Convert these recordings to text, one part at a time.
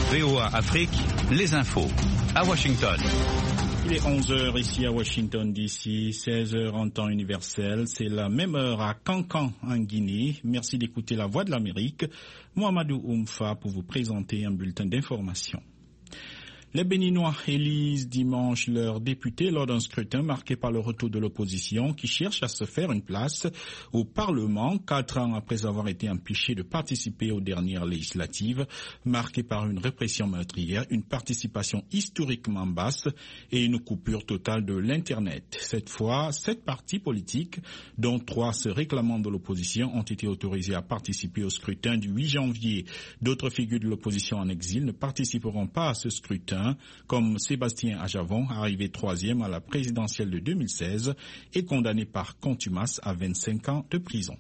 VOA Afrique, les infos. À Washington. Il est 11h ici à Washington DC, 16h en temps universel. C'est la même heure à Kankan en Guinée. Merci d'écouter la Voix de l'Amérique. Mohamedou Oumfa pour vous présenter un bulletin d'information. Les Béninois élisent dimanche leurs députés lors d'un scrutin marqué par le retour de l'opposition qui cherche à se faire une place au Parlement 4 ans après avoir été empêché de participer aux dernières législatives marquées par une répression meurtrière, une participation historiquement basse et une coupure totale de l'Internet. Cette fois, 7 partis politiques, dont 3 se réclamant de l'opposition, ont été autorisés à participer au scrutin du 8 janvier. D'autres figures de l'opposition en exil ne participeront pas à ce scrutin, comme Sébastien Ajavon, arrivé 3e à la présidentielle de 2016 et condamné par contumace à 25 ans de prison.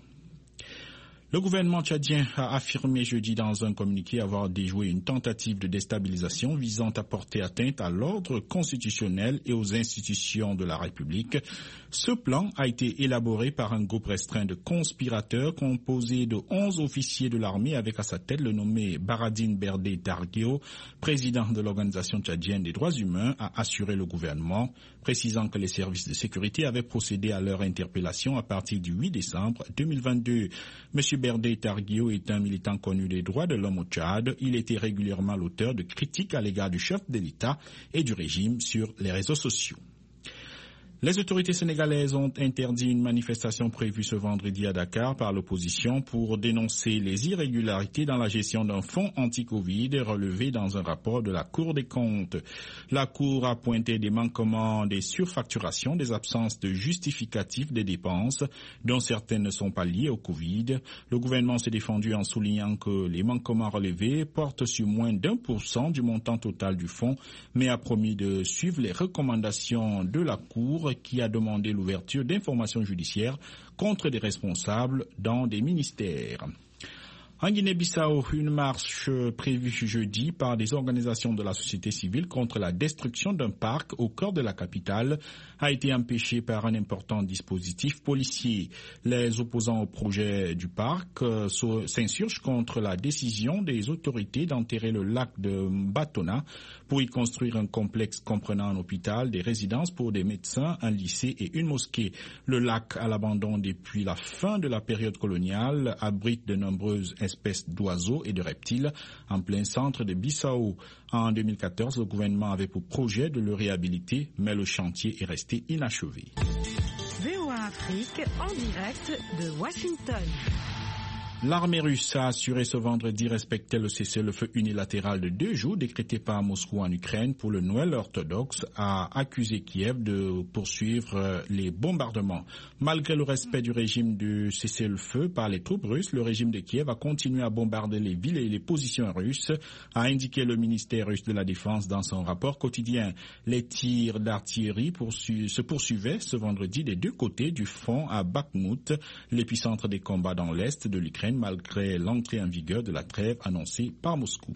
Le gouvernement tchadien a affirmé jeudi dans un communiqué avoir déjoué une tentative de déstabilisation visant à porter atteinte à l'ordre constitutionnel et aux institutions de la République. Ce plan a été élaboré par un groupe restreint de conspirateurs composé de 11 officiers de l'armée avec à sa tête le nommé Baradine Berdé Targueo, président de l'Organisation tchadienne des droits humains, a assuré le gouvernement, précisant que les services de sécurité avaient procédé à leur interpellation à partir du 8 décembre 2022. Monsieur Berdé Targueo est un militant connu des droits de l'homme au Tchad. Il était régulièrement l'auteur de critiques à l'égard du chef de l'État et du régime sur les réseaux sociaux. Les autorités sénégalaises ont interdit une manifestation prévue ce vendredi à Dakar par l'opposition pour dénoncer les irrégularités dans la gestion d'un fonds anti-Covid relevé dans un rapport de la Cour des comptes. La Cour a pointé des manquements, des surfacturations, des absences de justificatifs des dépenses, dont certaines ne sont pas liées au Covid. Le gouvernement s'est défendu en soulignant que les manquements relevés portent sur moins d'1% du montant total du fonds, mais a promis de suivre les recommandations de la Cour qui a demandé l'ouverture d'informations judiciaires contre des responsables dans des ministères. En Guinée-Bissau, une marche prévue jeudi par des organisations de la société civile contre la destruction d'un parc au cœur de la capitale a été empêchée par un important dispositif policier. Les opposants au projet du parc s'insurgent contre la décision des autorités d'enterrer le lac de Mbatona pour y construire un complexe comprenant un hôpital, des résidences pour des médecins, un lycée et une mosquée. Le lac, à l'abandon depuis la fin de la période coloniale, abrite de nombreuses espèces d'oiseaux et de reptiles en plein centre de Bissau. En 2014, le gouvernement avait pour projet de le réhabiliter, mais le chantier est resté inachevé. VOA Afrique en direct de Washington. L'armée russe a assuré ce vendredi respecter le cessez-le-feu unilatéral de 2 jours décrété par Moscou en Ukraine pour le Noël orthodoxe, a accusé Kiev de poursuivre les bombardements. Malgré le respect du régime de cessez-le-feu par les troupes russes, le régime de Kiev a continué à bombarder les villes et les positions russes, a indiqué le ministère russe de la Défense dans son rapport quotidien. Les tirs d'artillerie se poursuivaient ce vendredi des 2 côtés du front à Bakhmout, l'épicentre des combats dans l'est de l'Ukraine, malgré l'entrée en vigueur de la trêve annoncée par Moscou.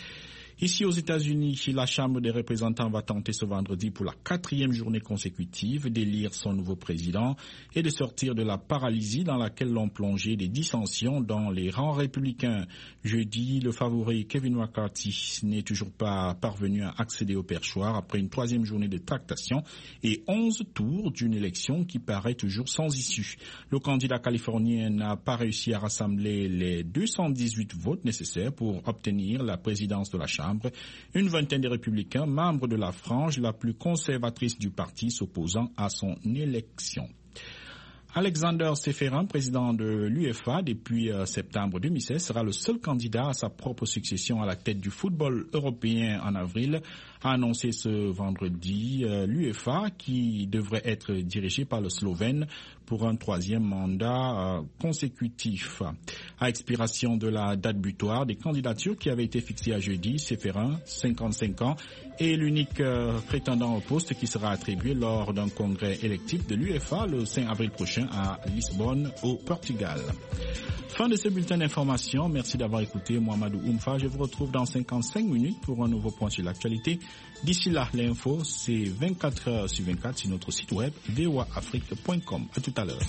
Ici aux États-Unis, la Chambre des représentants va tenter ce vendredi pour la 4e journée consécutive d'élire son nouveau président et de sortir de la paralysie dans laquelle l'ont plongé des dissensions dans les rangs républicains. Jeudi, le favori Kevin McCarthy n'est toujours pas parvenu à accéder au perchoir après une 3e journée de tractation et 11 tours d'une élection qui paraît toujours sans issue. Le candidat californien n'a pas réussi à rassembler les 218 votes nécessaires pour obtenir la présidence de la Chambre. Une vingtaine de républicains, membres de la frange la plus conservatrice du parti, s'opposant à son élection. Alexander Seferin, président de l'UEFA depuis septembre 2016, sera le seul candidat à sa propre succession à la tête du football européen en avril, a annoncé ce vendredi l'UEFA qui devrait être dirigé par le Slovène pour un 3e mandat consécutif. À expiration de la date butoir des candidatures qui avait été fixée à jeudi, Seferin, 55 ans, est l'unique prétendant au poste qui sera attribué lors d'un congrès électif de l'UEFA le 5 avril prochain à Lisbonne, au Portugal. Fin de ce bulletin d'information. Merci d'avoir écouté Mohamedou Oumfa. Je vous retrouve dans 55 minutes pour un nouveau point sur l'actualité. D'ici là, l'info, c'est 24 heures sur 24 sur notre site web voaafrique.com. À tout à l'heure.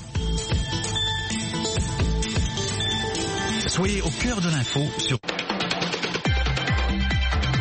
Soyez au cœur de l'info sur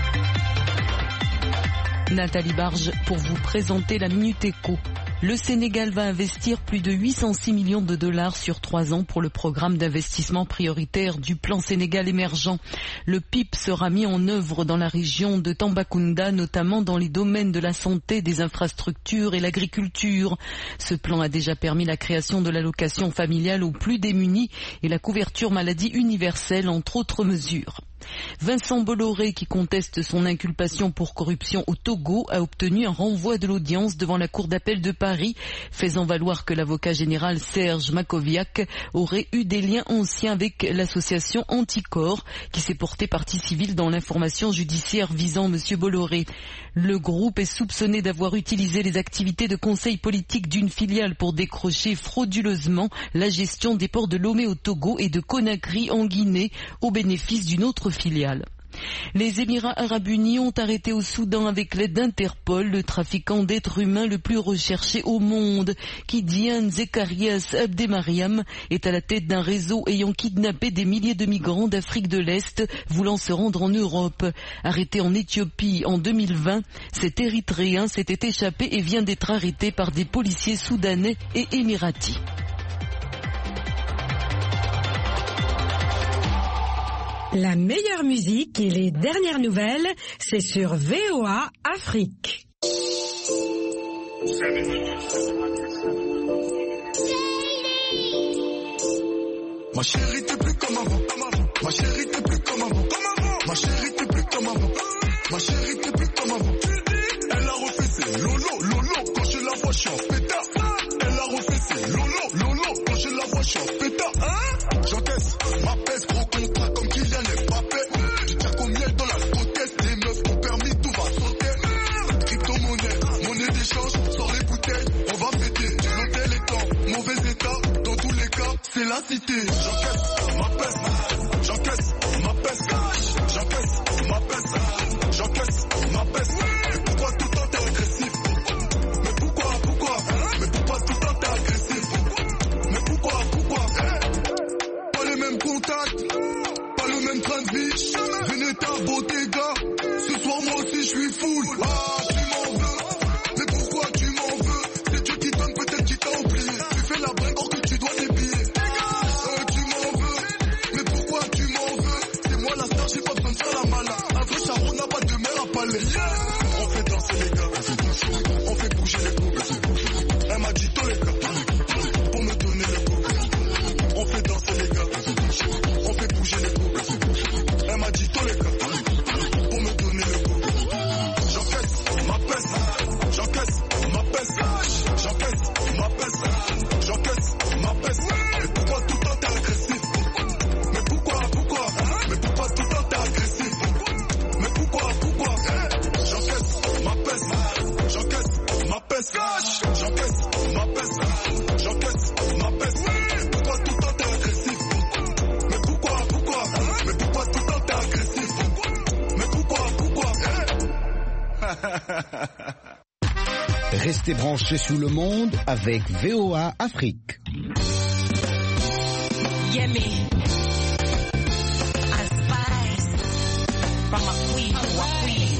Nathalie Barge pour vous présenter la Minute Éco. Le Sénégal va investir plus de 806 millions de dollars sur 3 ans pour le programme d'investissement prioritaire du plan Sénégal émergent. Le PIP sera mis en œuvre dans la région de Tambacounda, notamment dans les domaines de la santé, des infrastructures et l'agriculture. Ce plan a déjà permis la création de l'allocation familiale aux plus démunis et la couverture maladie universelle, entre autres mesures. Vincent Bolloré, qui conteste son inculpation pour corruption au Togo, a obtenu un renvoi de l'audience devant la Cour d'appel de Paris, faisant valoir que l'avocat général Serge Makoviak aurait eu des liens anciens avec l'association Anticorps, qui s'est portée partie civile dans l'information judiciaire visant M. Bolloré. Le groupe est soupçonné d'avoir utilisé les activités de conseil politique d'une filiale pour décrocher frauduleusement la gestion des ports de Lomé au Togo et de Conakry en Guinée au bénéfice d'une autre filiale. Les Émirats arabes unis ont arrêté au Soudan avec l'aide d'Interpol le trafiquant d'êtres humains le plus recherché au monde. Kidian Zekarias Abdemariam est à la tête d'un réseau ayant kidnappé des milliers de migrants d'Afrique de l'Est voulant se rendre en Europe. Arrêté en Éthiopie en 2020, cet Érythréen s'était échappé et vient d'être arrêté par des policiers soudanais et émiratis. La meilleure musique et les dernières nouvelles, c'est sur VOA Afrique. Ma chérie, t'es plus comme avant. Ma chérie, t'es plus comme avant. Ma chérie, t'es plus comme avant. Ma chérie, t'es plus comme avant. Elle a refait ses lolo, quand je la vois, je suis en pétard. Elle a refait ses lolo, quand je la vois, je suis en pétard. J'encaisse ma peste, gros contrat comme Kylian Mbappé. Tu tiens combien dans la côte, les meufs ont permis, tout va sauter. Crypto-monnaie, monnaie d'échange, sors les bouteilles, on va fêter. L'hôtel est en mauvais état, dans tous les cas, c'est la cité. J'encaisse ma peste, j'encaisse ma peste, j'encaisse ma peste, j'encaisse ma peste. Mais pourquoi tout le temps t'es agressif? Mais pourquoi? Mais pourquoi tout le temps t'es agressif? Mais pourquoi? Pas les mêmes contacts, pas le même train de vie. Venez ta beauté, gars. Ce soir, moi aussi, je suis full. Ah, tu m'en veux. Mais pourquoi tu m'en veux? C'est Dieu qui donne, peut-être qu'il t'a oublié. Tu fais la bringue, or que tu dois des billets. Tu m'en veux. Mais pourquoi tu m'en veux? C'est moi la star, j'ai pas besoin de faire la malade. Un vrai charron n'a pas de mère à palais. On fait danser les gars. On fait bouger les coups. Elle m'a dit tous les gars. Pour me donner le coup. On fait danser les gars. On fait bouger les coups. Elle m'a dit tous les gars. Pour me donner le coup. J'encaisse ma peste. J'encaisse ma peste. J'encaisse ma peste. J'encaisse ma peste. Mais pourquoi tout le temps t'es agressif? Mais pourquoi? Mais pourquoi tout le temps t'es agressif? Mais pourquoi? J'encaisse ma peste. J'encaisse ma peste. J'encaisse ma peste. J'encaisse ma peste. Mais pourquoi tout le temps t'es agressif? Mais pourquoi? Mais pourquoi tout le temps t'es agressif? Mais pourquoi? Restez branchés sous le monde avec VOA Afrique. Yemi, a spice from a queen to a queen.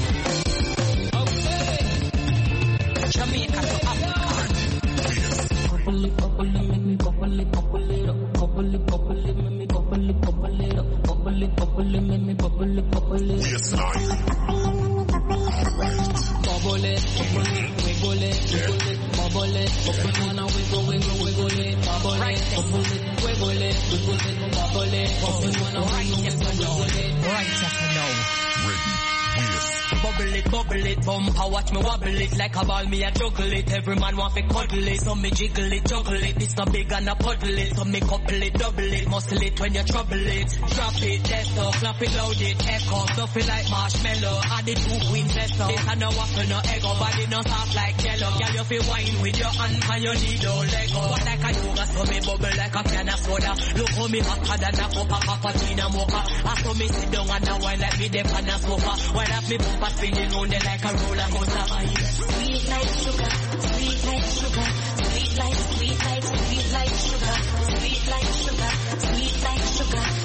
Jamaica to Africa. Bubble it, make me bubble it up. Bubble it, make me bubble it up. Bubble it, make me bubble it. Yes, I. Bubble it, wiggle it, bubble it, wanna wiggle it, bubble it, wiggle it, bubble it, wanna wiggle it, right as I know. Ready. Yes. Bubble it, bumper, watch me wobble it like a ball, me a juggle it. Every man want to cuddle it, so me jiggle it, juggle it. This a big and a puddle it, so me couple it, double it, muscle it when you trouble it. Drop it, test up, clap it, load it, echo, stuff it like marshmallow. Add it to queen test up. This a no waffle, no egg, body no soft like jello. Girl, you feel wine with your hand and you need no Lego. What like a yoga, so me bubble like a can of soda. Look how me hotter than a cup of cappuccino mocha. I saw me sit down and a wine like me dip on a sofa. While up me bumper spinning round it like a roller coaster. Sweet like sugar, sweet like sugar, sweet like sugar, sweet like sugar.